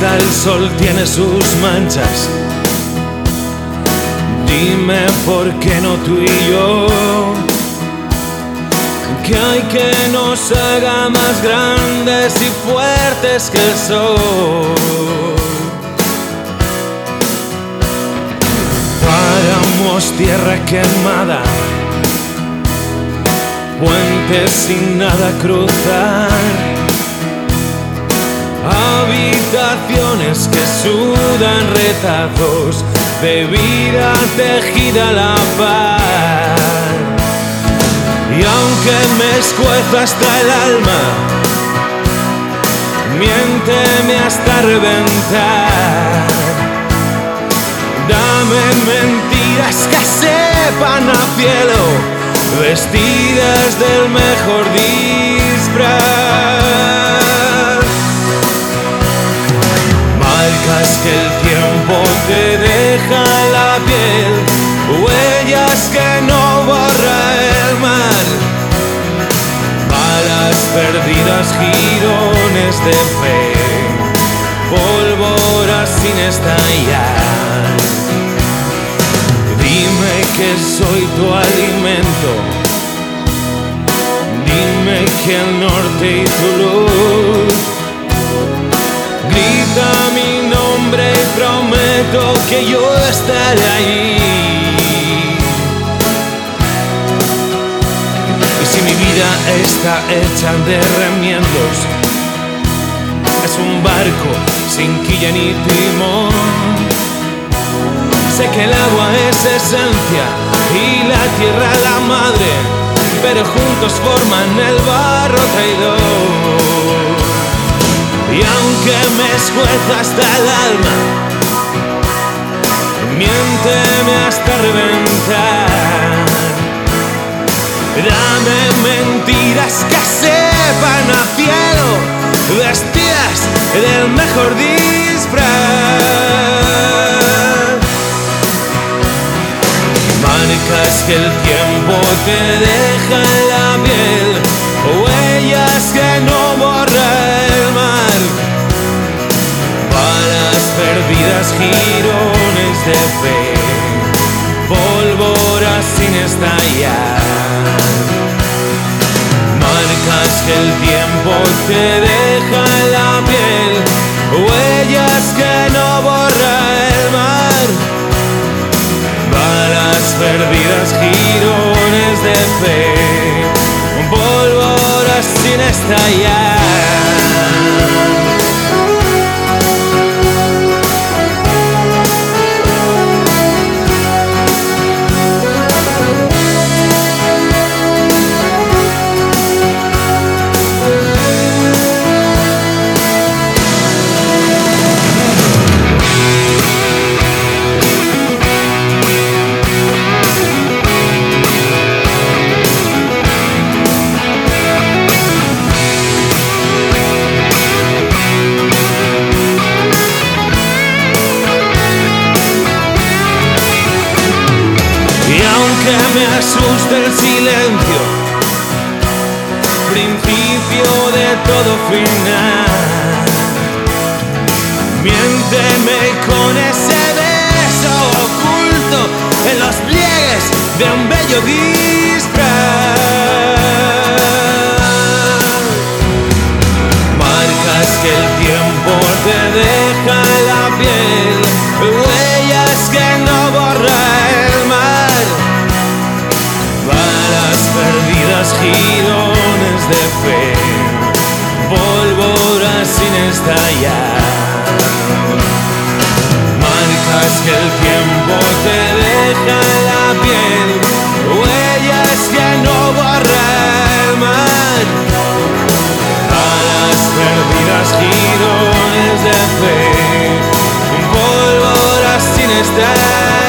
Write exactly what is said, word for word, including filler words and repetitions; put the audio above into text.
hasta el sol tiene sus manchas. Dime por qué no tú y yo. ¿Qué hay que nos haga más grandes y fuertes que el sol? Paramos tierra quemada, puentes sin nada cruzar, habitaciones que sudan retazos de vida tejida a la par. Y aunque me escuezo hasta el alma, miénteme hasta reventar, dame mentiras que sepan a cielo, vestidas del mejor disfraz. Marcas que el tiempo te deja en la piel, huellas que no borra el mar, balas perdidas, jirones de fe, pólvora sin estallar. Dime que soy tu alimento, dime que el norte y tu luz. Grita mi nombre y prometo que yo estaré allí. Y si mi vida está hecha de remiendos, es un barco sin quilla ni timón. Sé que el agua es esencia y la tierra la madre, pero juntos forman el barro traidor. Y aunque me escueza hasta el alma, miénteme hasta reventar, dame mentiras que sepan a cielo, vestidas del mejor disfraz. Marcas que el tiempo te deja en la piel, huellas que no borra el mar, balas perdidas, jirones de fe, pólvora sin estallar. Marcas que el tiempo te deja en la piel, huellas que no borra el mar, balas perdidas, jirones de fe, pólvora sin estallar. Que me asusta el silencio, principio de todo final. Miénteme con ese beso oculto en los pliegues de un bello disfraz. Marcas que el tiempo te deja en la piel, huellas que no borra el mar, balas perdidas, jirones de fe, pólvora sin estallar. Marcas que el tiempo te deja en la piel, huellas que no borra el mar, balas perdidas, jirones de fe, pólvora sin estallar.